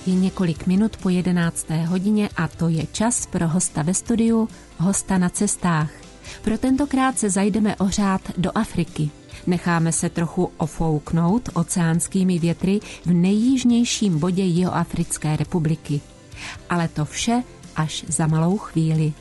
Je několik minut po 11. hodině a to je čas pro hosta ve studiu, hosta na cestách. Pro tentokrát se zajdeme ořát do Afriky. Necháme se trochu ofouknout oceánskými větry v nejjižnějším bodě Jihoafrické republiky. Ale to vše až za malou chvíli.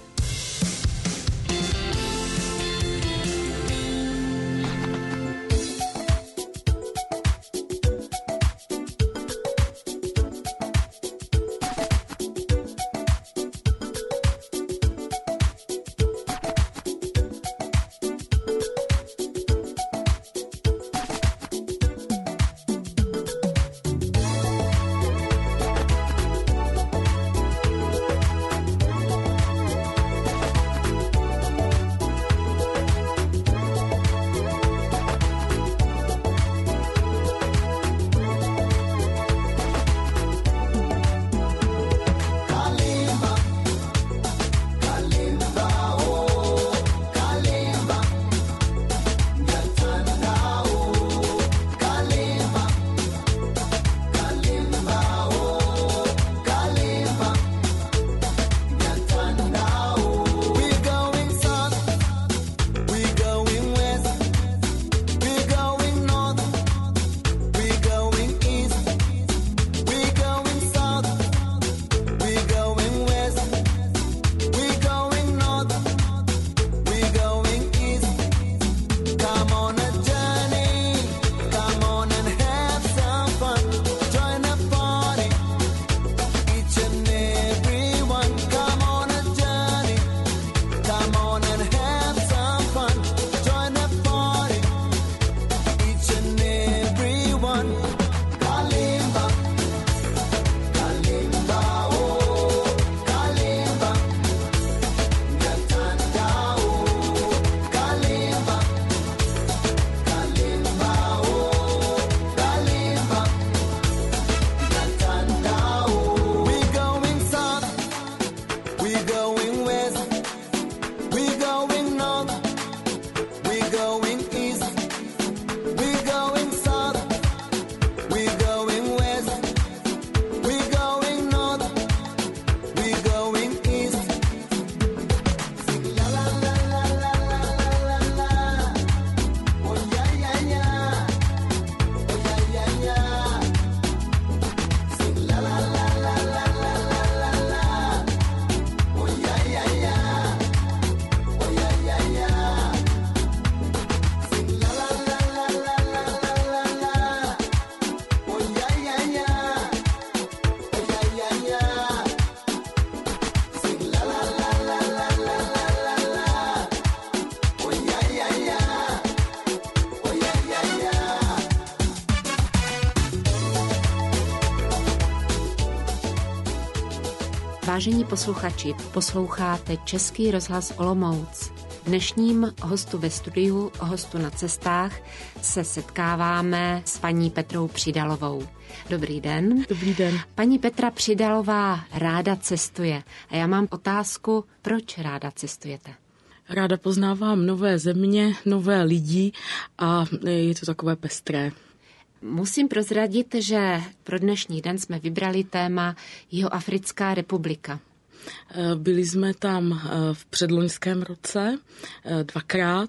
Vážení posluchači, posloucháte Český rozhlas Olomouc. Dnešním hostu ve studiu, hostu na cestách, se setkáváme s paní Petrou Přidalovou. Dobrý den. Dobrý den. Paní Petra Přidalová ráda cestuje. A já mám otázku, proč ráda cestujete? Ráda poznávám nové země, nové lidi a je to takové pestré. Musím prozradit, že pro dnešní den jsme vybrali téma Jihoafrická republika. Byli jsme tam v předloňském roce 2krát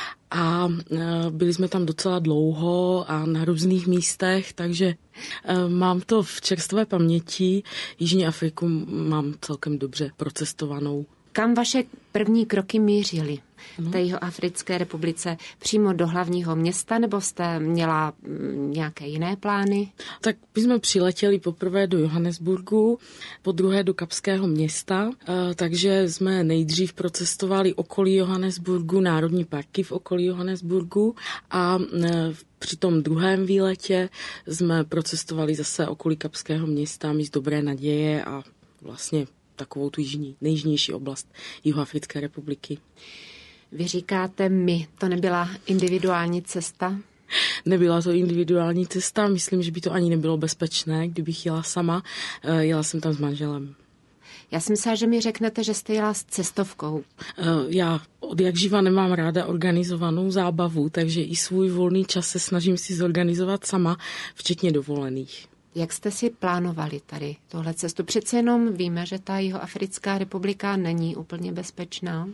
a byli jsme tam docela dlouho a na různých místech, takže mám to v čerstvé paměti. Jižní Afriku mám celkem dobře procestovanou. Kam vaše první kroky mířily v té Jihoafrické republice? Přímo do hlavního města, nebo jste měla nějaké jiné plány? Tak my jsme přiletěli poprvé do Johannesburgu, podruhé do Kapského města, takže jsme nejdřív procestovali okolí Johannesburgu, národní parky v okolí Johannesburgu a při tom druhém výletě jsme procestovali zase okolí Kapského města, míst Dobré naděje a vlastně takovou tu nejjižnější oblast Jihoafrické republiky. Vy říkáte my, to nebyla individuální cesta? Nebyla to individuální cesta, myslím, že by to ani nebylo bezpečné, kdybych jela sama. Jela jsem tam s manželem. Já si myslela, že mi řeknete, že jste jela s cestovkou. Já od jak živa nemám ráda organizovanou zábavu, takže i svůj volný čas se snažím si zorganizovat sama, včetně dovolených. Jak jste si plánovali tady tohle cestu? Přece jenom víme, že ta Jihoafrická republika není úplně bezpečná.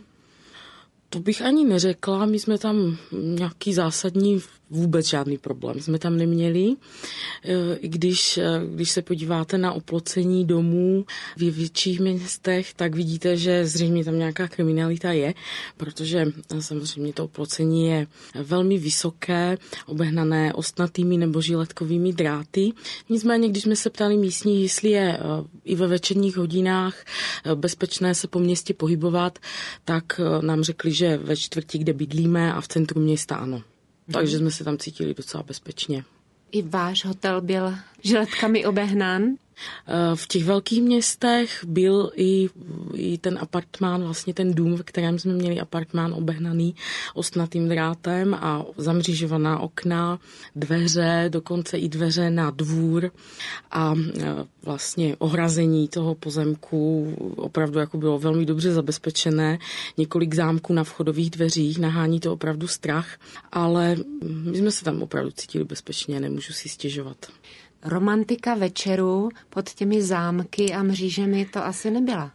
To bych ani neřekla, my jsme tam nějaký zásadní vůbec žádný problém jsme tam neměli. I když se podíváte na oplocení domů v větších městech, tak vidíte, že zřejmě tam nějaká kriminalita je, protože samozřejmě to oplocení je velmi vysoké, obehnané ostnatými nebo žiletkovými dráty. Nicméně, když jsme se ptali místních, jestli je i ve večerních hodinách bezpečné se po městě pohybovat, tak nám řekli, že ve čtvrti, kde bydlíme a v centru města ano. Takže jsme se tam cítili docela bezpečně. I váš hotel byl žiletkami obehnán? V těch velkých městech byl i ten apartmán, vlastně ten dům, v kterém jsme měli apartmán obehnaný ostnatým drátem a zamřížovaná okna, dveře, dokonce i dveře na dvůr a vlastně ohrazení toho pozemku opravdu jako bylo velmi dobře zabezpečené. Několik zámků na vchodových dveřích, nahání to opravdu strach, ale my jsme se tam opravdu cítili bezpečně, nemůžu si stěžovat. Romantika večeru pod těmi zámky a mřížemi to asi nebyla.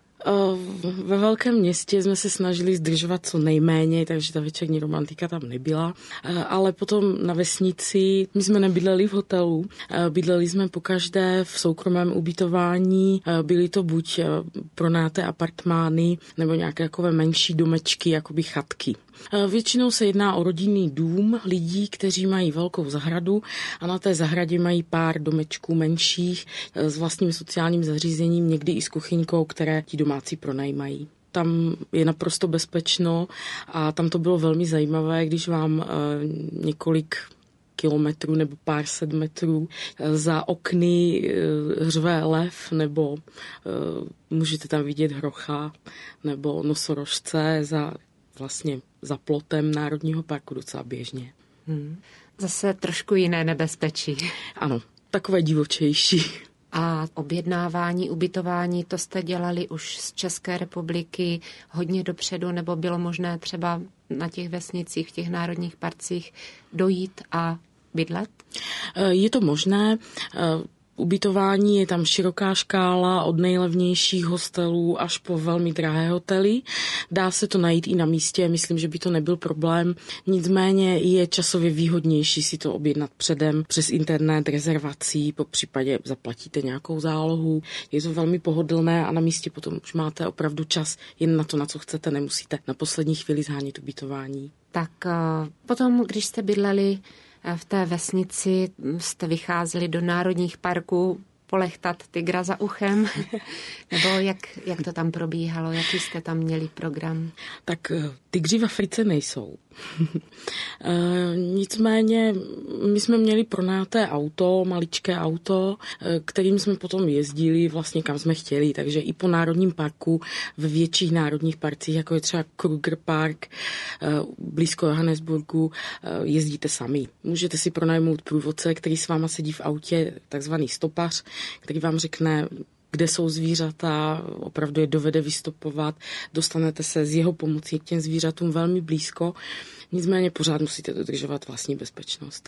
Ve velkém městě jsme se snažili zdržovat co nejméně, takže ta večerní romantika tam nebyla. Ale potom na vesnici, my jsme nebydleli v hotelu, bydleli jsme pokaždé v soukromém ubytování, byly to buď pronáté apartmány nebo nějaké takové menší domečky, jakoby chatky. Většinou se jedná o rodinný dům lidí, kteří mají velkou zahradu a na té zahradě mají pár domečků menších s vlastním sociálním zařízením, někdy i s kuchyňkou, které ti domácí pronajímají. Tam je naprosto bezpečno a tam to bylo velmi zajímavé, když vám několik kilometrů nebo pár set metrů za okny řve lev nebo můžete tam vidět hrocha nebo nosorožce za plotem Národního parku docela běžně. Zase trošku jiné nebezpečí. Ano, takové divočejší. A objednávání, ubytování, to jste dělali už z České republiky hodně dopředu, nebo bylo možné třeba na těch vesnicích, v těch národních parcích dojít a bydlet? Je to možné. Ubytování je tam široká škála od nejlevnějších hostelů až po velmi drahé hotely. Dá se to najít i na místě, myslím, že by to nebyl problém. Nicméně je časově výhodnější si to objednat předem přes internet rezervací, po případě zaplatíte nějakou zálohu. Je to velmi pohodlné a na místě potom už máte opravdu čas jen na to, na co chcete, nemusíte na poslední chvíli zhánět ubytování. Tak potom, když jste bydleli v té vesnici, jste vycházeli do národních parků polechtat tygra za uchem? Nebo jak to tam probíhalo? Jaký jste tam měli program? Tak tygři v Africe nejsou. Nicméně my jsme měli pronajaté auto, maličké auto, kterým jsme potom jezdili vlastně kam jsme chtěli, takže i po národním parku, ve větších národních parcích, jako je třeba Kruger Park, blízko Johannesburgu, jezdíte sami. Můžete si pronajmout průvodce, který s váma sedí v autě, takzvaný stopař, který vám řekne, kde jsou zvířata, opravdu je dovede vystopovat, dostanete se s jeho pomocí k těm zvířatům velmi blízko, nicméně pořád musíte dodržovat vlastní bezpečnost.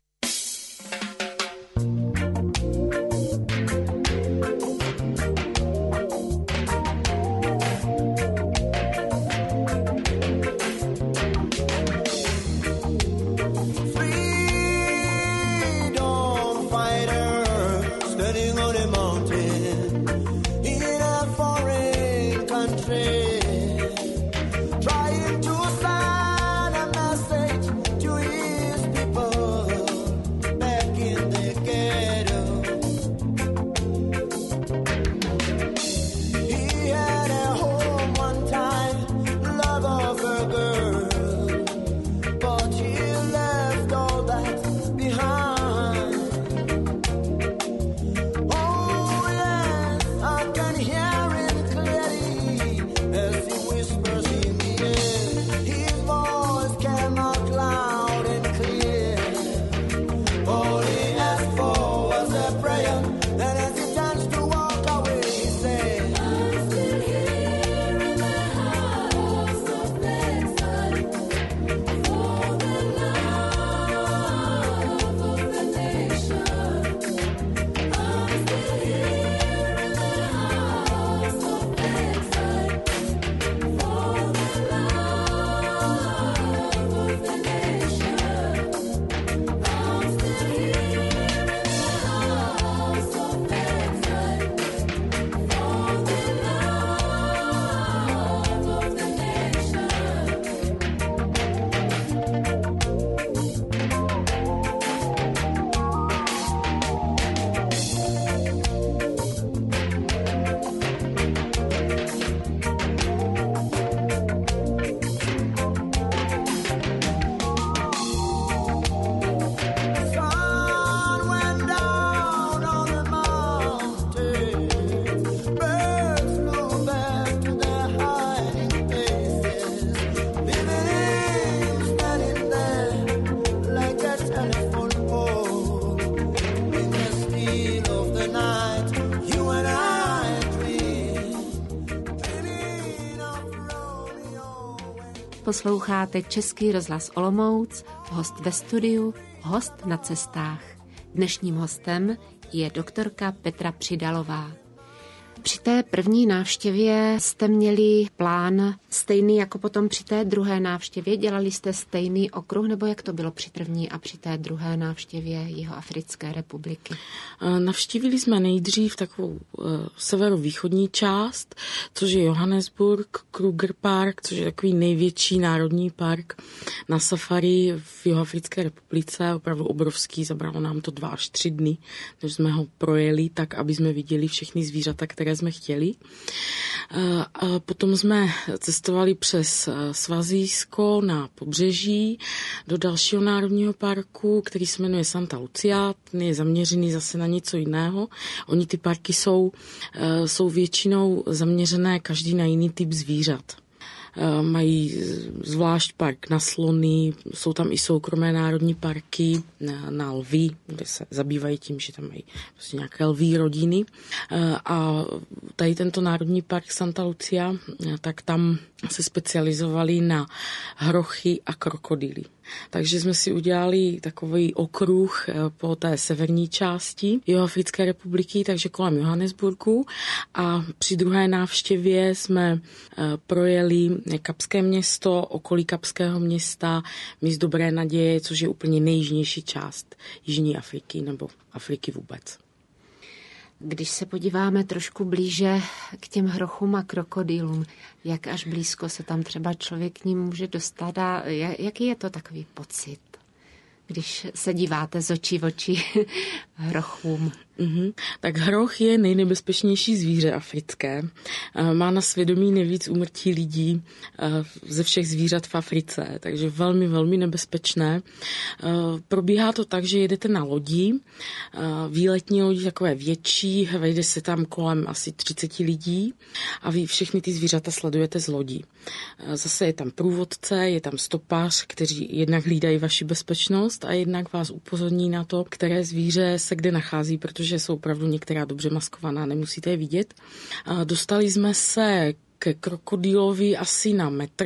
posloucháte Český rozhlas Olomouc, host ve studiu, host na cestách. Dnešním hostem je doktorka Petra Přidalová. Při té první návštěvě jste měli plán stejný jako potom při té druhé návštěvě? Dělali jste stejný okruh, nebo jak to bylo při první a při té druhé návštěvě Jihoafrické republiky? Navštívili jsme nejdřív takovou severovýchodní část, což je Johannesburg, Kruger Park, což je takový největší národní park na safari v Jihoafrické republice, opravdu obrovský, zabralo nám to 2 až 3 dny, než jsme ho projeli tak, aby jsme viděli všechny zvířata, které jsme chtěli. A potom jsme cestovali přes Svazijsko na pobřeží do dalšího národního parku, který se jmenuje Santa Lucia. Ten je zaměřený zase na něco jiného. Oni ty parky jsou většinou zaměřené každý na jiný typ zvířat. Mají zvlášť park na slony, jsou tam i soukromé národní parky na lvy, kde se zabývají tím, že tam mají prostě nějaké lví rodiny. A tady tento národní park Santa Lucia, tak tam se specializovali na hrochy a krokodýly. Takže jsme si udělali takový okruh po té severní části Jihoafrické republiky, takže kolem Johannesburgu, a při druhé návštěvě jsme projeli Kapské město, okolí Kapského města, Mys Dobré naděje, což je úplně nejjižnější část Jižní Afriky nebo Afriky vůbec. Když se podíváme trošku blíže k těm hrochům a krokodýlům, jak až blízko se tam třeba člověk k ním může dostat a jaký je to takový pocit, když se díváte z očí v oči hrochům? Tak hroch je nejnebezpečnější zvíře africké. Má na svědomí nejvíc úmrtí lidí ze všech zvířat v Africe, takže velmi, velmi nebezpečné. Probíhá to tak, že jedete na lodi, výletní lodi takové větší, vejde se tam kolem asi 30 lidí a vy všechny ty zvířata sledujete z lodí. Zase je tam průvodce, je tam stopář, kteří jednak hlídají vaši bezpečnost a jednak vás upozorní na to, které zvíře se kde nachází, protože jsou opravdu některá dobře maskovaná, nemusíte je vidět. Dostali jsme se ke krokodýlovi asi na metr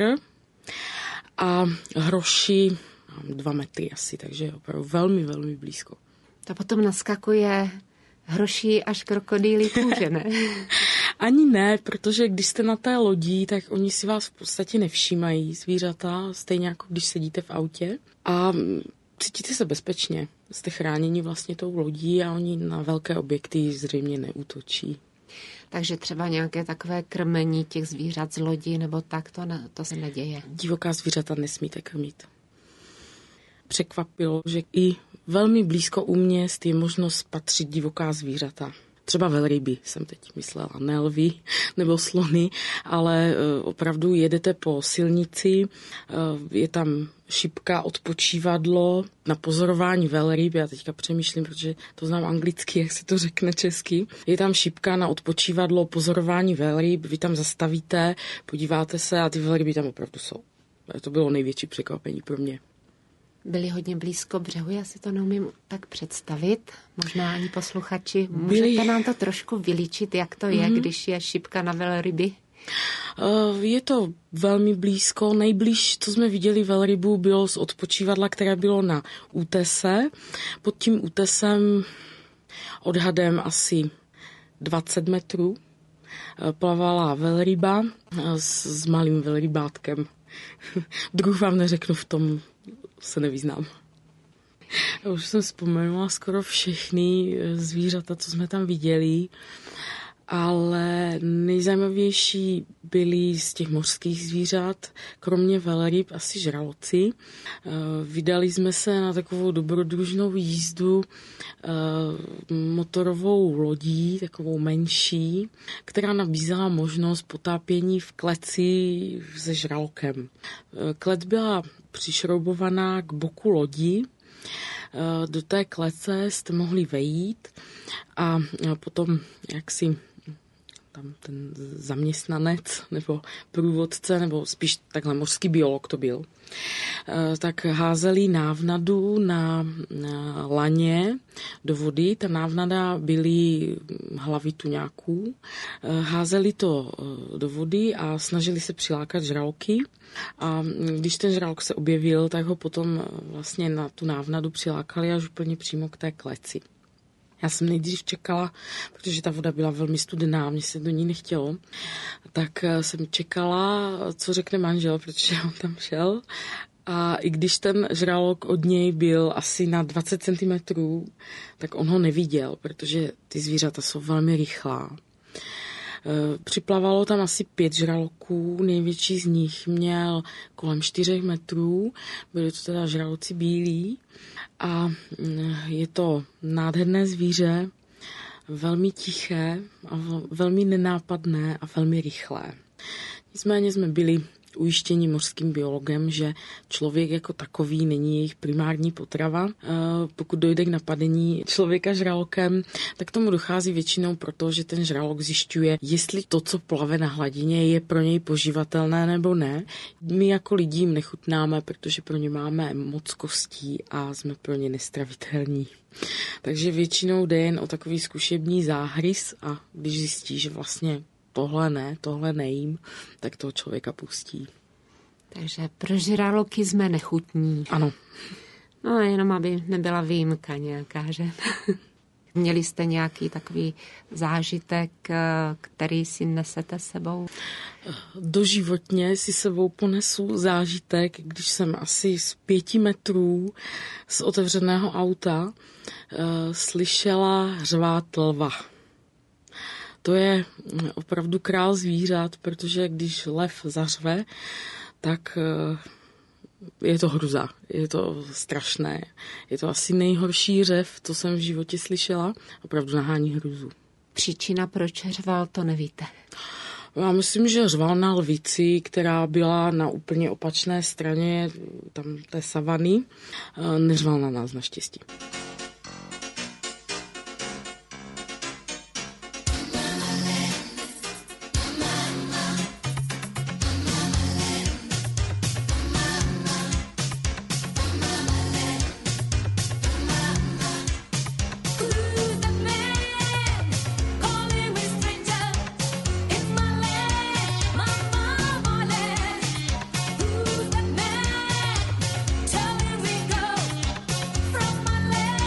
a hroši 2 metry asi, takže opravdu velmi, velmi blízko. To potom naskakuje hroší až krokodýlí kůže, ne? Ani ne, protože když jste na té lodi, tak oni si vás v podstatě nevšímají, zvířata, stejně jako když sedíte v autě. A cítíte se bezpečně. Jste chráněni vlastně tou lodí a oni na velké objekty zřejmě neútočí. Takže třeba nějaké takové krmení těch zvířat z lodi nebo tak, to se neděje. Divoká zvířata nesmíte krmit. Překvapilo, že i velmi blízko u měst je možnost spatřit divoká zvířata. Třeba velryby jsem teď myslela, ne lvy nebo slony, ale opravdu jedete po silnici, je tam šipka, odpočívadlo na pozorování velryb, já teďka přemýšlím, protože to znám anglicky, jak se to řekne česky. Je tam šipka na odpočívadlo, pozorování velryb, vy tam zastavíte, podíváte se a ty velryby tam opravdu jsou. To bylo největší překvapení pro mě. Byli hodně blízko břehu, já si to neumím tak představit. Možná ani posluchači. Můžete nám to trošku vylíčit, jak to je, když je šipka na velryby? Je to velmi blízko. Nejblíž, co jsme viděli velrybu, bylo z odpočívadla, které bylo na útese. Pod tím útesem odhadem asi 20 metrů plavala velryba s malým velrybátkem. Druh vám neřeknu, v tom se nevyznám. Já už jsem vzpomenula skoro všechny zvířata, co jsme tam viděli, ale nejzajímavější byly z těch mořských zvířat, kromě velryb, asi žraloci. Vydali jsme se na takovou dobrodružnou jízdu motorovou lodí, takovou menší, která nabízela možnost potápění v kleci se žralokem. Klec byla přišroubovaná k boku lodi. Do té klece jste mohli vejít a potom jak si tam ten zaměstnanec nebo průvodce, nebo spíš takhle mořský biolog to byl, tak házeli návnadu na laně do vody. Ta návnada byly hlavy tuňáků. Házeli to do vody a snažili se přilákat žraloky. A když ten žralok se objevil, tak ho potom vlastně na tu návnadu přilákali až úplně přímo k té kleci. Já jsem nejdřív čekala, protože ta voda byla velmi studená, mně se do ní nechtělo, tak jsem čekala, co řekne manžel, protože on tam šel. A i když ten žralok od něj byl asi na 20 cm, tak on ho neviděl, protože ty zvířata jsou velmi rychlá. Připlavalo tam asi 5 žraloků, největší z nich měl kolem 4 metrů, byli to teda žraloci bílí a je to nádherné zvíře, velmi tiché a velmi nenápadné a velmi rychlé. Nicméně jsme byli ujištění mořským biologem, že člověk jako takový není jejich primární potrava. Pokud dojde k napadení člověka žralokem, tak tomu dochází většinou proto, že ten žralok zjišťuje, jestli to, co plave na hladině, je pro něj poživatelné nebo ne. My jako lidi jim nechutnáme, protože pro ně máme moc kostí a jsme pro ně nestravitelní. Takže většinou jde jen o takový zkušební záhrys a když zjistí, že vlastně tohle nejím, tak toho člověka pustí. Takže pro žraloky jsme nechutní. Ano. No jenom, aby nebyla výjimka nějaká, že? Měli jste nějaký takový zážitek, který si nesete sebou? Doživotně si sebou ponesu zážitek, když jsem asi z 5 metrů z otevřeného auta slyšela řvát lva. To je opravdu král zvířat, protože když lev zařve, tak je to hruza, je to strašné. Je to asi nejhorší řev, co jsem v životě slyšela. Opravdu nahání hruzu. Příčina, proč řval, to nevíte? Já myslím, že řval na lvici, která byla na úplně opačné straně tam té savany. Neřval na nás naštěstí. From my land.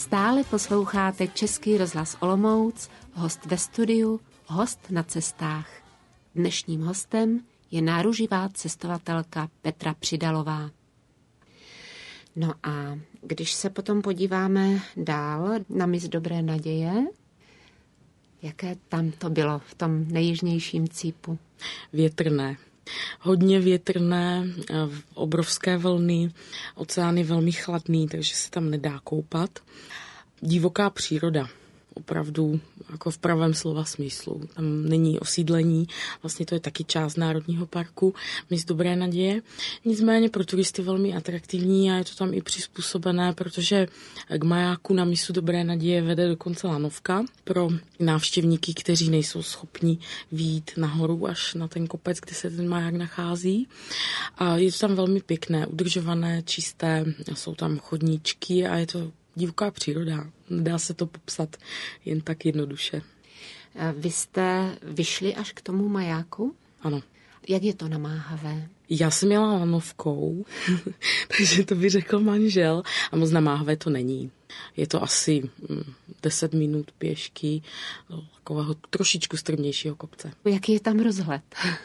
Stále posloucháte Český rozhlas Olomouc, host ve studiu, host na cestách. Dnešním hostem je náruživá cestovatelka Petra Přidalová. No a když se potom podíváme dál na mys Dobré naděje, jaké tam to bylo v tom nejjižnějším cípu? Větrné. Hodně větrné, obrovské vlny, oceán je velmi chladný, takže se tam nedá koupat. Divoká příroda, opravdu jako v pravém slova smyslu. Tam není osídlení, vlastně to je taky část národního parku, mys Dobré naděje. Nicméně pro turisty velmi atraktivní a je to tam i přizpůsobené, protože k majáku na mysu Dobré naděje vede dokonce lanovka pro návštěvníky, kteří nejsou schopni vyjít nahoru až na ten kopec, kde se ten maják nachází. A je to tam velmi pěkné, udržované, čisté, jsou tam chodníčky a je to divoká příroda. Nedá se to popsat jen tak jednoduše. Vy jste vyšli až k tomu majáku? Ano. Jak je to namáhavé? Já jsem jela lanovkou, takže to by řekl manžel. A moc namáhavé to není. Je to asi 10 minut pěšky do takového trošičku strmějšího kopce. Jaký je tam rozhled?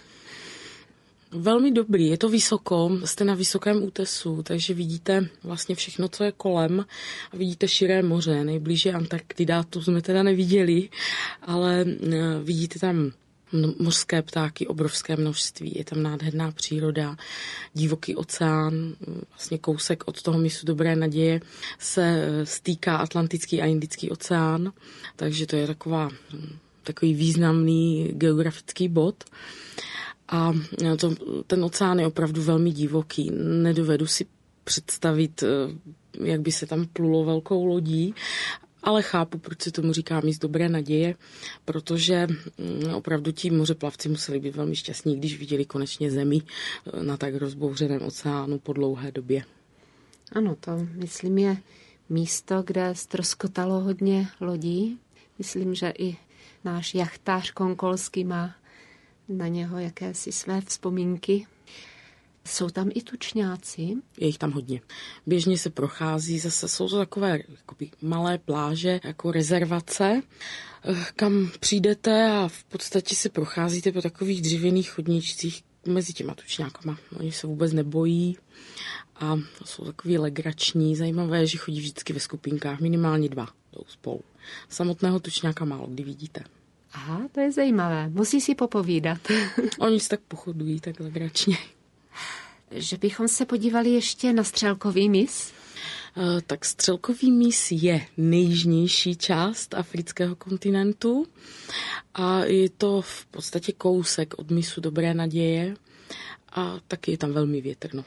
Velmi dobrý, je to vysoko, jste na vysokém útesu, takže vidíte vlastně všechno, co je kolem a vidíte širé moře, nejblíže Antarktida, tu jsme teda neviděli, ale vidíte tam mořské ptáky, obrovské množství, je tam nádherná příroda, divoký oceán, vlastně kousek od toho mysu Dobré naděje se stýká Atlantický a Indický oceán, takže to je takový významný geografický bod. A ten oceán je opravdu velmi divoký. Nedovedu si představit, jak by se tam plulo velkou lodí, ale chápu, proč se tomu říká mys Dobré naděje, protože opravdu ti mořeplavci museli být velmi šťastní, když viděli konečně zemi na tak rozbouřeném oceánu po dlouhé době. Ano, to myslím je místo, kde ztroskotalo hodně lodí. Myslím, že i náš jachtář Konkolský má na něho jakési své vzpomínky. Jsou tam i tučňáci? Je jich tam hodně. Běžně se prochází, zase jsou to takové jakoby malé pláže, jako rezervace, kam přijdete a v podstatě se procházíte po takových dřevěných chodníčcích mezi těma tučňákama. Oni se vůbec nebojí a jsou takový legrační. Zajímavé, že chodí vždycky ve skupinkách, minimálně 2 jdou spolu. Samotného tučňáka málo kdy vidíte. Aha, to je zajímavé. Musí si popovídat. Oni si tak pochodují, tak legračně. Že bychom se podívali ještě na Střelkový mys? Tak Střelkový mys je nejjižnější část afrického kontinentu a je to v podstatě kousek od mysu Dobré naděje a taky je tam velmi větrno.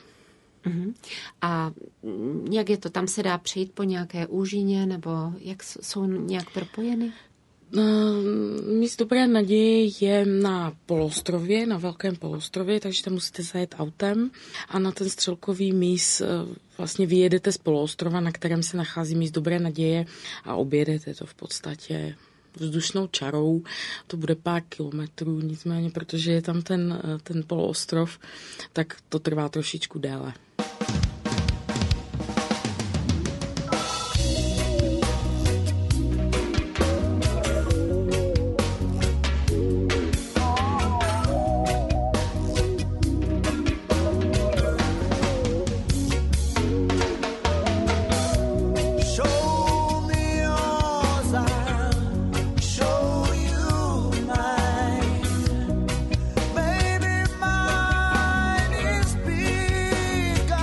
A jak je to? Tam se dá přejít po nějaké úžině nebo jak jsou nějak propojeny? Mys Dobré naděje je na poloostrově, na velkém poloostrově, takže tam musíte zajet autem a na ten Střelkový mys vlastně vyjedete z poloostrova, na kterém se nachází mys Dobré naděje a objedete to v podstatě vzdušnou čarou. To bude pár kilometrů, nicméně, protože je tam ten poloostrov, tak to trvá trošičku déle. Baby, mine is big.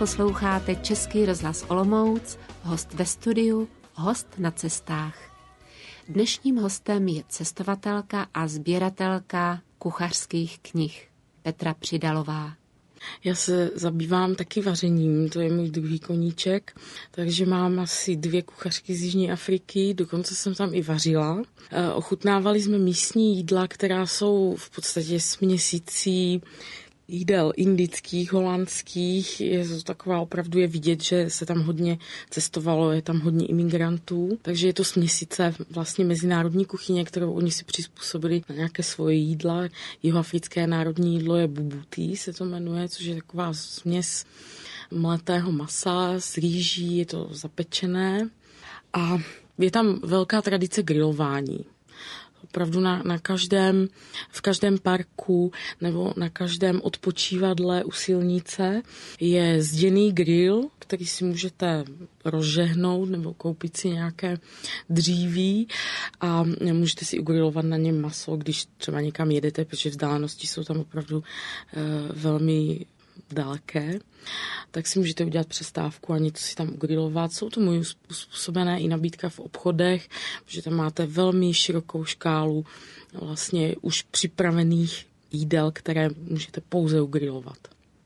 posloucháte Český rozhlas Olomouc, host ve studiu, host na cestách. Dnešním hostem je cestovatelka a sběratelka kuchařských knih Petra Přidalová. Já se zabývám taky vařením, to je můj druhý koníček, takže mám asi 2 kuchařky z Jižní Afriky, dokonce jsem tam i vařila. Ochutnávali jsme místní jídla, která jsou v podstatě směsicí jídel indických, holandských, je to taková, opravdu je vidět, že se tam hodně cestovalo, je tam hodně imigrantů, takže je to směsice vlastně mezinárodní kuchyně, kterou oni si přizpůsobili na nějaké svoje jídla. Jihoafrické národní jídlo je bubuti, se to jmenuje, což je taková směs mletého masa s rýží, je to zapečené a je tam velká tradice grilování. Opravdu v každém parku nebo na každém odpočívadle u silnice je zděný grill, který si můžete rozžehnout nebo koupit si nějaké dříví a můžete si ugrilovat na něm maso, když třeba někam jedete, protože vzdálenosti jsou tam opravdu velmi daleké, tak si můžete udělat přestávku a něco si tam ugrilovat. Jsou to moji uspůsobené i nabídka v obchodech, protože tam máte velmi širokou škálu vlastně už připravených jídel, které můžete pouze ugrilovat.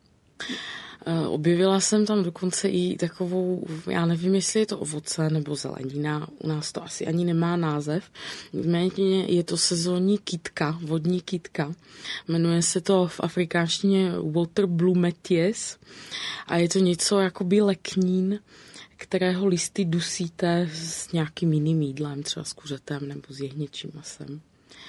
Objevila jsem tam dokonce i takovou, já nevím, jestli je to ovoce nebo zelenina, u nás to asi ani nemá název, nicméně je to sezónní kytka, vodní kytka, jmenuje se to v afrikánštině water blumeties a je to něco jakoby leknín, kterého listy dusíte s nějakým jiným jídlem, třeba s kuřetem nebo s jehněčím masem.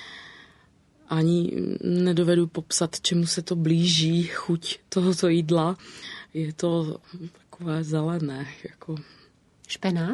Ani nedovedu popsat, čemu se to blíží, chuť tohoto jídla. Je to takové zelené. Jako... Špenát?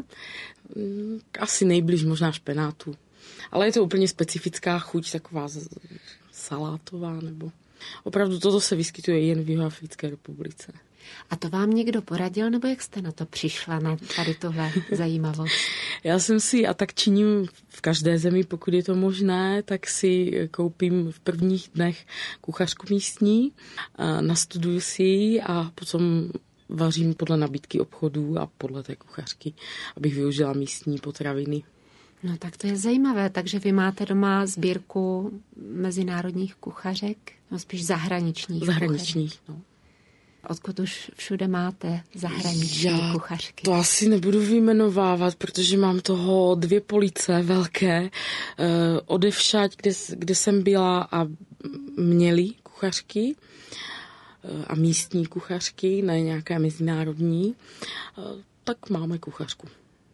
Asi nejblíž možná špenátu. Ale je to úplně specifická chuť, taková salátová. Nebo... Opravdu toto se vyskytuje jen v Jihoafrické republice. A to vám někdo poradil, nebo jak jste na to přišla, na tady tohle zajímavost? Já jsem si, a tak činím v každé zemi, pokud je to možné, tak si koupím v prvních dnech kuchařku místní, nastuduju si ji a potom vařím podle nabídky obchodů a podle té kuchařky, abych využila místní potraviny. No tak to je zajímavé, takže vy máte doma sbírku mezinárodních kuchařek, no spíš zahraničních. Zahraničních, no. Odkud už všude máte zahraniční kuchařky? To asi nebudu vyjmenovávat, protože mám toho 2 police velké. Odevšať, kde jsem byla a měli kuchařky a místní kuchařky, ne nějaké mezinárodní, tak máme kuchařku.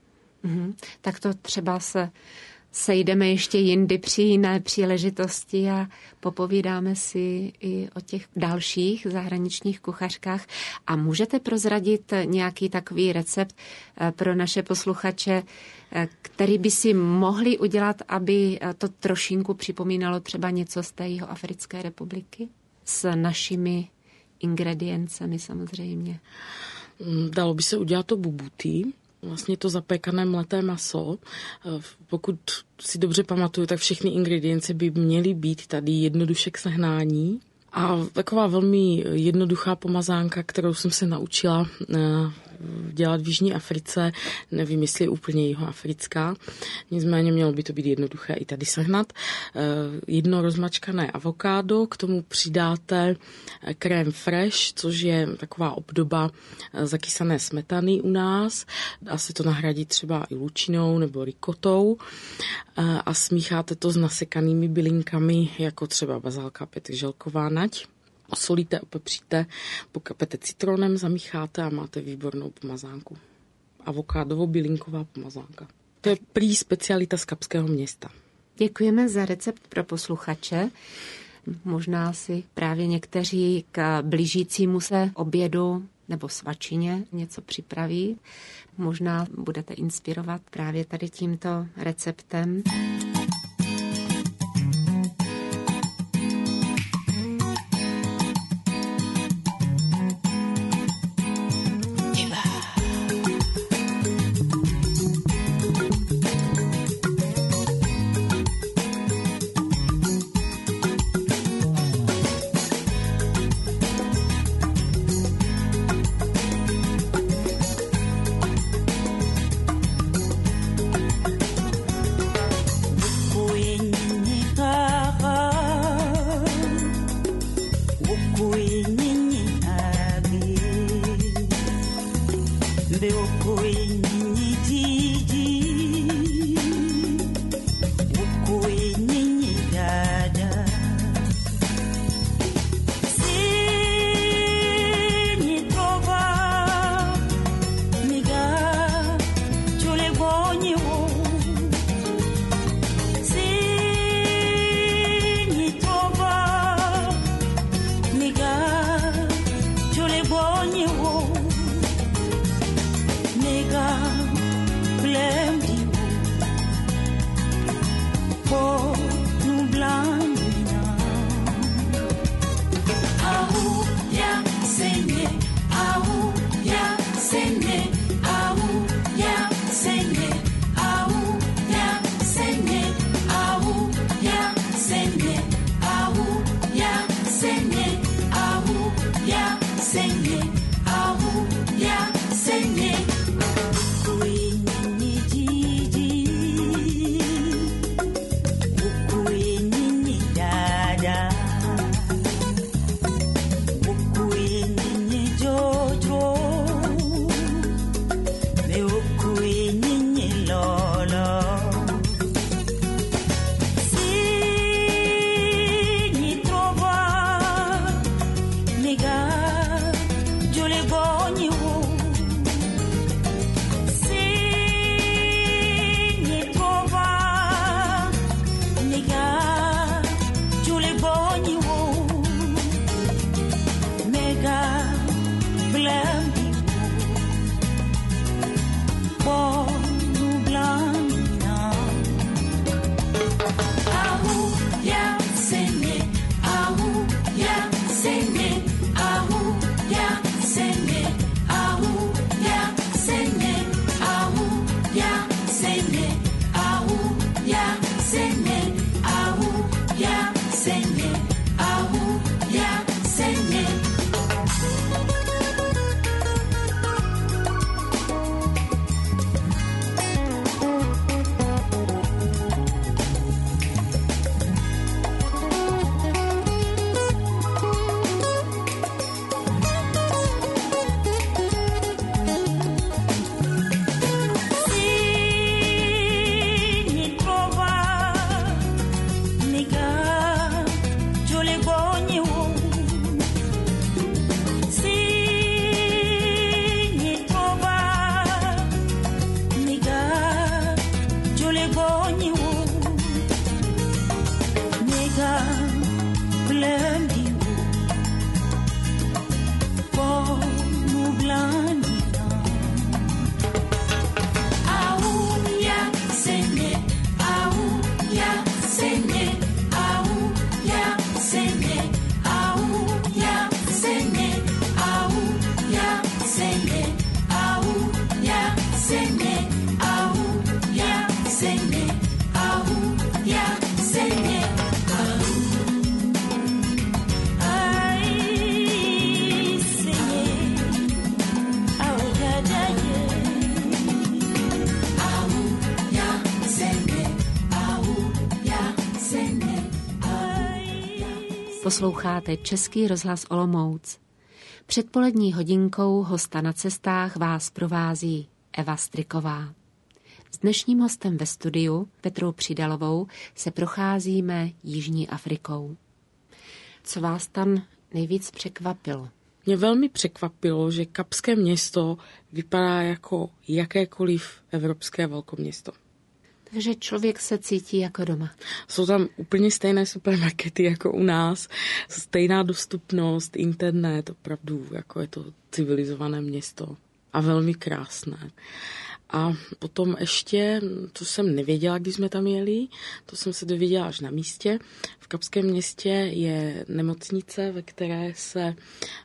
Tak to třeba se sejdeme ještě jindy při jiné příležitosti a popovídáme si i o těch dalších zahraničních kuchařkách. A můžete prozradit nějaký takový recept pro naše posluchače, který by si mohli udělat, aby to trošinku připomínalo třeba něco z té Jihoafrické republiky? S našimi ingrediencemi samozřejmě. Dalo by se udělat to bubuti. Vlastně to zapékané mleté maso. Pokud si dobře pamatuju, tak všechny ingredience by měly být tady jednoduše k sehnání. A taková velmi jednoduchá pomazánka, kterou jsem se naučila dělat v Jižní Africe, nevím, jestli je úplně jihoafrická, nicméně mělo by to být jednoduché i tady sehnat. 1 rozmačkané avokádo, k tomu přidáte krém fresh, což je taková obdoba zakysané smetany u nás. Dá se to nahradit třeba i lučinou nebo rikotou a smícháte to s nasekanými bylinkami, jako třeba bazalka, petrželková nať. Osolíte, opepříte, pokapete citronem, zamícháte a máte výbornou pomazánku. Avokádovo-bylinková pomazánka. To je prý specialita z Kapského Města. Děkujeme za recept pro posluchače. Možná si právě někteří k blížícímu se obědu nebo svačině něco připraví. Možná budete inspirovat právě tady tímto receptem. Posloucháte Český rozhlas Olomouc. Předpolední hodinkou Hosta na cestách vás provází Eva Striková. S dnešním hostem ve studiu, Petrou Přidalovou, se procházíme Jižní Afrikou. Co vás tam nejvíc překvapilo? Mě velmi překvapilo, že Kapské město vypadá jako jakékoliv evropské velkoměsto. Takže člověk se cítí jako doma. Jsou tam úplně stejné supermarkety jako u nás, stejná dostupnost, internet, opravdu jako je to civilizované město a velmi krásné. A potom ještě, co jsem nevěděla, když jsme tam jeli, to jsem se dověděla až na místě. V Kapském městě je nemocnice, ve které se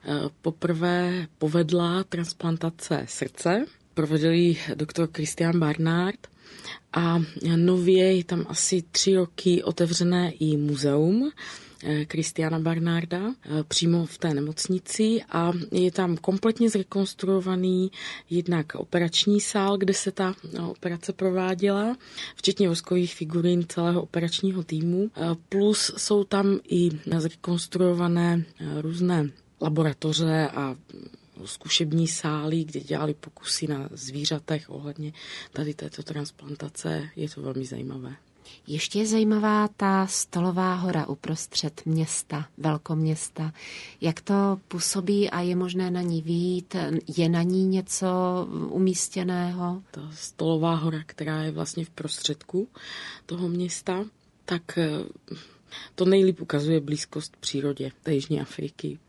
poprvé povedla transplantace srdce. Provedl ji doktor Christian Barnard. A nově je tam asi 3 roky otevřené i muzeum Christiana Barnarda přímo v té nemocnici a je tam kompletně zrekonstruovaný jednak operační sál, kde se ta operace prováděla, včetně voskových figurín celého operačního týmu, plus jsou tam i zrekonstruované různé laboratoře a zkušební sály, kde dělali pokusy na zvířatech ohledně tady této transplantace. Je to velmi zajímavé. Ještě je zajímavá ta Stolová hora uprostřed města, velkoměsta. Jak to působí a je možné na ní vyjít? Je na ní něco umístěného? Ta Stolová hora, která je vlastně v prostředku toho města, tak to nejlíp ukazuje blízkost přírodě té Jižní Afriky.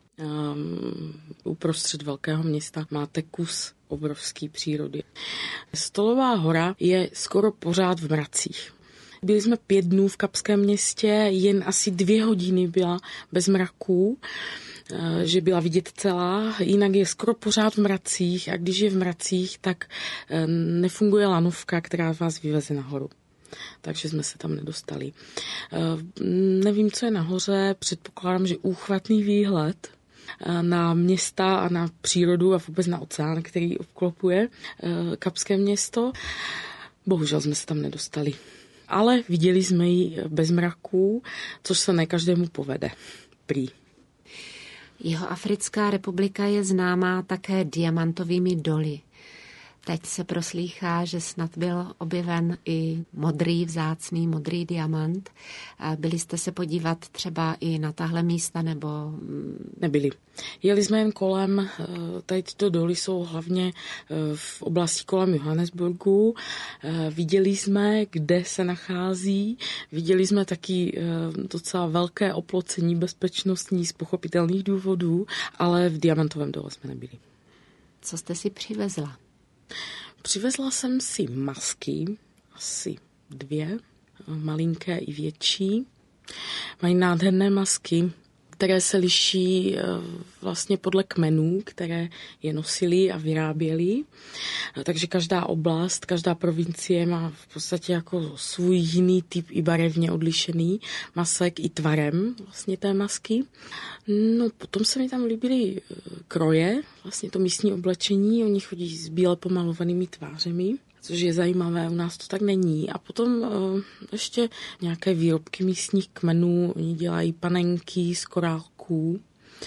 Uprostřed velkého města máte kus obrovský přírody. Stolová hora je skoro pořád v mracích. Byli jsme 5 dnů v Kapském městě, jen asi 2 hodiny byla bez mraků, že byla vidět celá, jinak je skoro pořád v mracích a když je v mracích, tak nefunguje lanovka, která vás vyveze nahoru. Takže jsme se tam nedostali. Nevím, co je nahoře, předpokládám, že úchvatný výhled na města a na přírodu a vůbec na oceán, který obklopuje Kapské město. Bohužel jsme se tam nedostali. Ale viděli jsme ji bez mraků, což se ne každému povede. Prý. Jihoafrická republika je známá také diamantovými doly. Teď se proslýchá, že snad byl objeven i vzácný modrý diamant. Byli jste se podívat třeba i na tahle místa, nebo... Nebyli. Jeli jsme jen kolem, tady tyto doly jsou hlavně v oblasti kolem Johannesburgu. Viděli jsme, kde se nachází. Viděli jsme taky docela velké oplocení bezpečnostní z pochopitelných důvodů, ale v diamantovém dole jsme nebyli. Co jste si přivezla? Přivezla jsem si masky, asi 2, malinké i větší. Mají nádherné masky, které se liší vlastně podle kmenů, které je nosili a vyráběli. Takže každá oblast, každá provincie má v podstatě jako svůj jiný typ i barevně odlišený masek i tvarem vlastně té masky. No potom se mi tam líbily kroje, vlastně to místní oblečení, oni chodí s bíle pomalovanými tvářemi, což je zajímavé, u nás to tak není. A potom ještě nějaké výrobky místních kmenů, oni dělají panenky z korálků,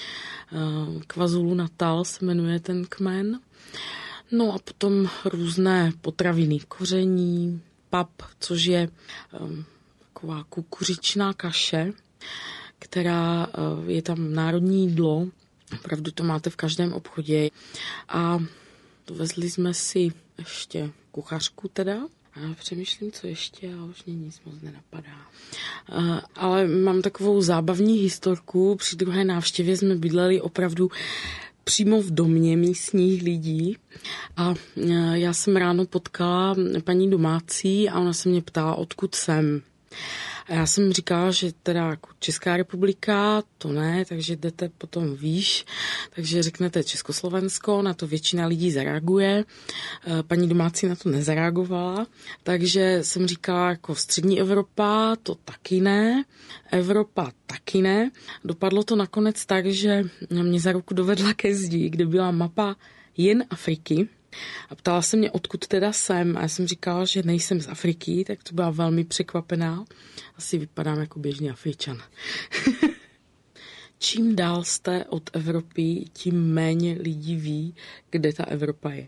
KwaZulu Natal se jmenuje ten kmen. No a potom různé potraviny, koření, pap, což je taková kukuřičná kaše, která je tam národní jídlo, opravdu to máte v každém obchodě. A dovezli jsme si ještě kuchařku teda. A přemýšlím, co ještě, a už mě nic moc nenapadá. Ale mám takovou zábavní historku. Při druhé návštěvě jsme bydleli opravdu přímo v domě místních lidí a já jsem ráno potkala paní domácí a ona se mě ptala, odkud jsem. A já jsem říkala, že teda jako Česká republika, to ne, takže jdete potom výš, takže řeknete Československo, na to většina lidí zareaguje. Paní domácí na to nezareagovala, takže jsem říkala jako střední Evropa, to taky ne, Evropa taky ne. Dopadlo to nakonec tak, že mě za ruku dovedla ke zdi, kde byla mapa jen Afriky. A ptala se mě, odkud teda jsem. A já jsem říkala, že nejsem z Afriky, tak to byla velmi překvapená. Asi vypadám jako běžný Afričan. Čím dál jste od Evropy, tím méně lidí ví, kde ta Evropa je.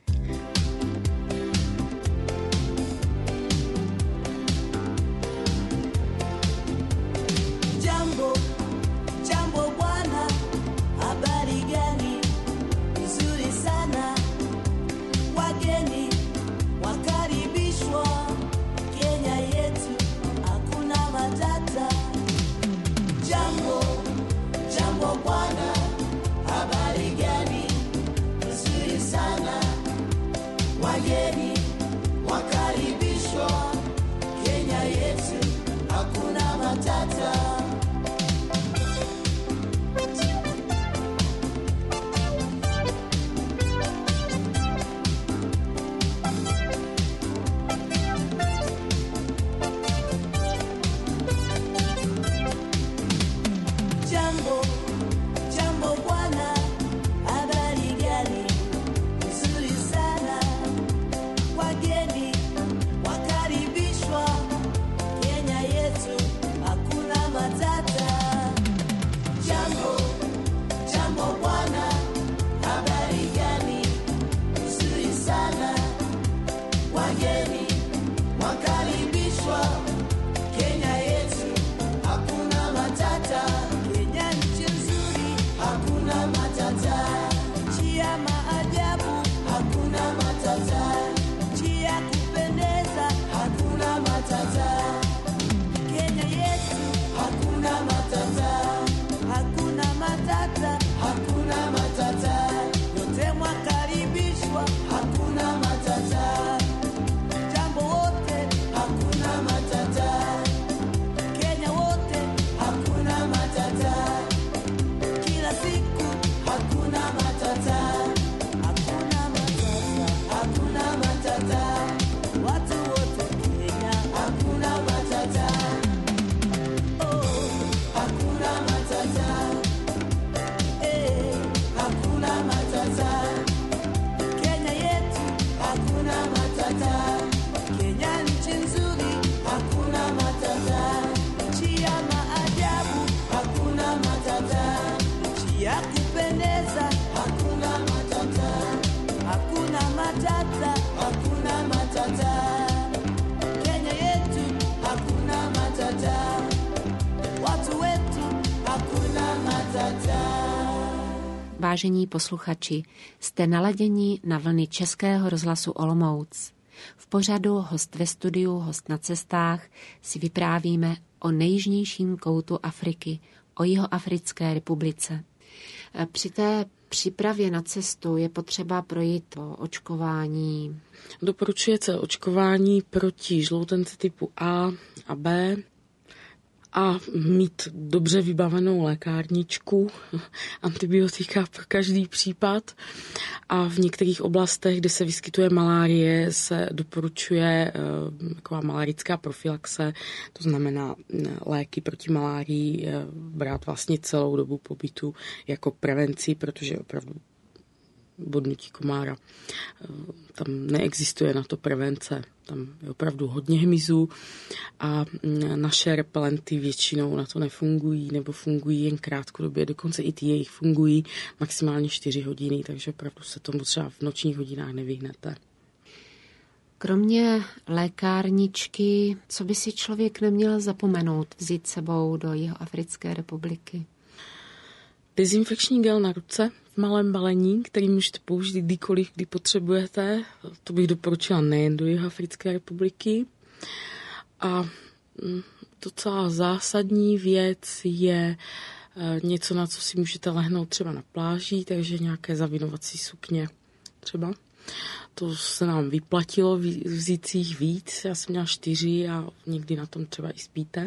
vážení posluchači, jste naladěni na vlny Českého rozhlasu Olomouc. V pořadu Host ve studiu, host na cestách si vyprávíme o nejjižnějším koutu Afriky, o Jihoafrické republice. Při té přípravě na cestu je potřeba projít o očkování. Doporučuje se očkování proti žloutence typu A a B a mít dobře vybavenou lékárničku, antibiotika pro každý případ. A v některých oblastech, kde se vyskytuje malárie, se doporučuje taková malárická profylaxe, to znamená léky proti malárii brát vlastně celou dobu pobytu jako prevenci, protože opravdu bodnutí komára. Tam neexistuje na to prevence. Tam je opravdu hodně hmyzu a naše repelenty většinou na to nefungují nebo fungují jen krátkodobě. Dokonce i ty jejich fungují maximálně 4 hodiny, takže opravdu se tomu třeba v nočních hodinách nevyhnete. Kromě lékárničky, co by si člověk neměl zapomenout vzít sebou do Jihoafrické republiky? Dezinfekční gel na ruce v malém balení, který můžete použít kdykoliv, kdy potřebujete. To bych doporučila nejen do Jihoafrické republiky. A docela zásadní věc je něco, na co si můžete lehnout třeba na pláži, takže nějaké zavinovací sukně třeba. To se nám vyplatilo vzít si jich víc. Já jsem měla 4 a někdy na tom třeba i spíte.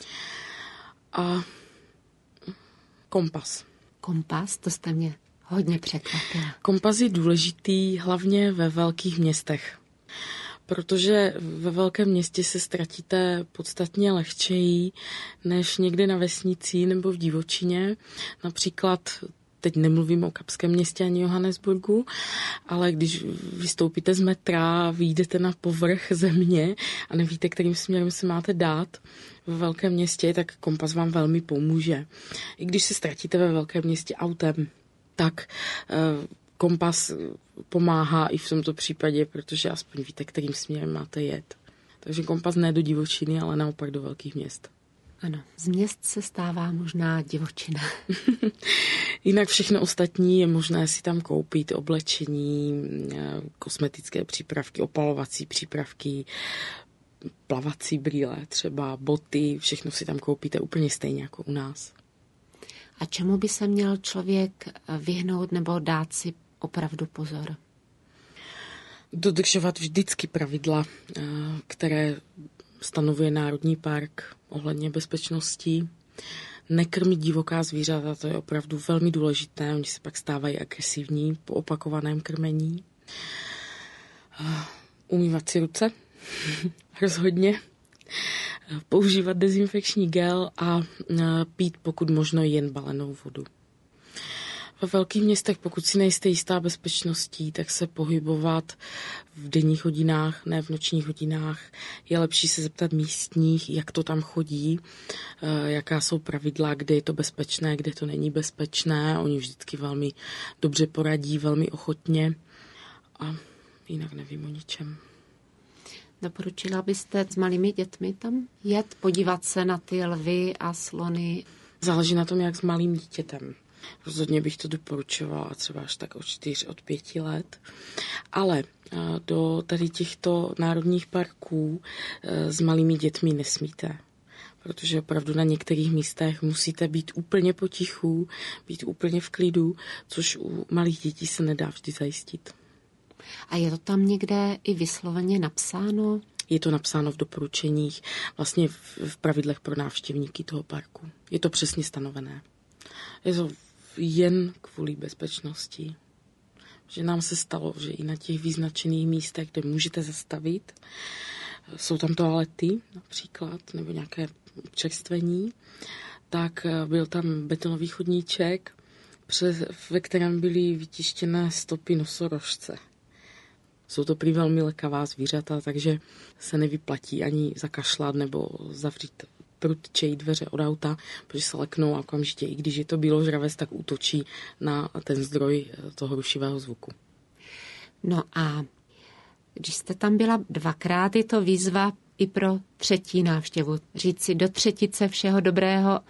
A kompas. Kompas, to jste mě hodně překvapila. Kompas je důležitý hlavně ve velkých městech, protože ve velkém městě se ztratíte podstatně lehčeji než někde na vesnici nebo v divočině. Například, teď nemluvím o Kapském městě ani Johannesburgu, ale když vystoupíte z metra, vyjdete na povrch země a nevíte, kterým směrem se máte dát ve velkém městě, tak kompas vám velmi pomůže. I když se ztratíte ve velkém městě autem, tak kompas pomáhá i v tomto případě, protože aspoň víte, kterým směrem máte jet. Takže kompas ne do divočiny, ale naopak do velkých měst. Ano, z měst se stává možná divočina. Jinak všechno ostatní je možné si tam koupit, oblečení, kosmetické přípravky, opalovací přípravky, plavací brýle, třeba boty, všechno si tam koupíte úplně stejně jako u nás. A čemu by se měl člověk vyhnout nebo dát si opravdu pozor? Dodržovat vždycky pravidla, které stanovuje Národní park ohledně bezpečnosti. Nekrmit divoká zvířata, to je opravdu velmi důležité, oni se pak stávají agresivní po opakovaném krmení. Umývat si ruce, rozhodně. Používat dezinfekční gel a pít pokud možno jen balenou vodu. Ve velkých městech, pokud si nejste jistá bezpečností, tak se pohybovat v denních hodinách, ne v nočních hodinách. Je lepší se zeptat místních, jak to tam chodí, jaká jsou pravidla, kde je to bezpečné, kde to není bezpečné. Oni vždycky velmi dobře poradí, velmi ochotně a jinak nevím o ničem. Doporučila byste s malými dětmi tam jet, podívat se na ty lvy a slony? Záleží na tom, jak s malým dítětem. Rozhodně bych to doporučovala třeba až tak od 4, od 5 let. Ale do tady těchto národních parků s malými dětmi nesmíte. Protože opravdu na některých místech musíte být úplně potichu, být úplně v klidu, což u malých dětí se nedá vždy zajistit. A je to tam někde i vysloveně napsáno? Je to napsáno v doporučeních, vlastně v pravidlech pro návštěvníky toho parku. Je to přesně stanovené. Je to jen kvůli bezpečnosti. Že nám se stalo, že i na těch vyznačených místech, kde můžete zastavit, jsou tam toalety například, nebo nějaké čerstvení, tak byl tam betonový chodníček, ve kterém byly vytištěné stopy nosorožce. Jsou to prý velmi lekavá zvířata, takže se nevyplatí ani zakašlat nebo zavřít prudčejí dveře od auta, protože se leknou a okamžitě, i když je to bíložravec, tak útočí na ten zdroj toho rušivého zvuku. No a když jste tam byla 2krát, je to výzva i pro 3. návštěvu. Říct si do 3. všeho dobrého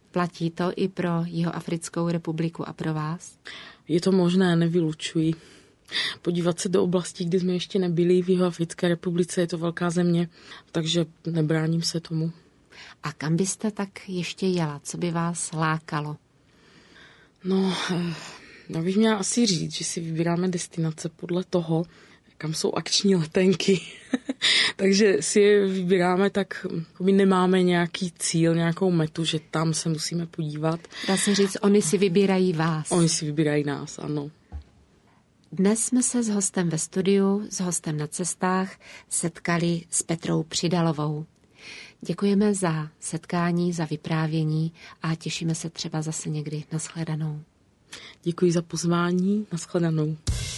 Platí to i pro Jihoafrickou republiku a pro vás? Je to možné, nevylučuji. Podívat se do oblastí, kde jsme ještě nebyli, v Jihoafrické republice, je to velká země, takže nebráním se tomu. A kam byste tak ještě jela? Co by vás lákalo? No, já bych měla asi říct, že si vybíráme destinace podle toho, kam jsou akční letenky. Takže si je vybíráme tak, my nemáme nějaký cíl, nějakou metu, že tam se musíme podívat. Dá se říct, oni si vybírají vás. Oni si vybírají nás, ano. Dnes jsme se s hostem ve studiu, s hostem na cestách, setkali s Petrou Přidalovou. Děkujeme za setkání, za vyprávění a těšíme se třeba zase někdy. Nashledanou. Děkuji za pozvání. Nashledanou.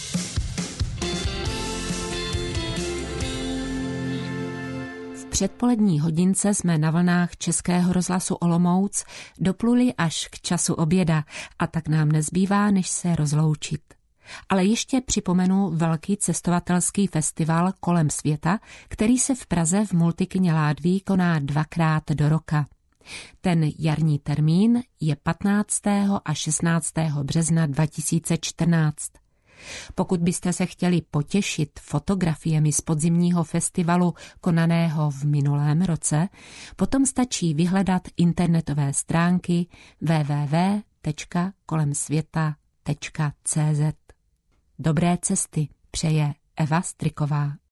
V předpolední hodince jsme na vlnách Českého rozhlasu Olomouc dopluli až k času oběda a tak nám nezbývá, než se rozloučit. Ale ještě připomenu velký cestovatelský festival Kolem světa, který se v Praze v Multikyně Ládví koná 2krát do roka. Ten jarní termín je 15. a 16. března 2014. Pokud byste se chtěli potěšit fotografiemi z podzimního festivalu konaného v minulém roce, potom stačí vyhledat internetové stránky www.kolemsvěta.cz. Dobré cesty přeje Eva Striková.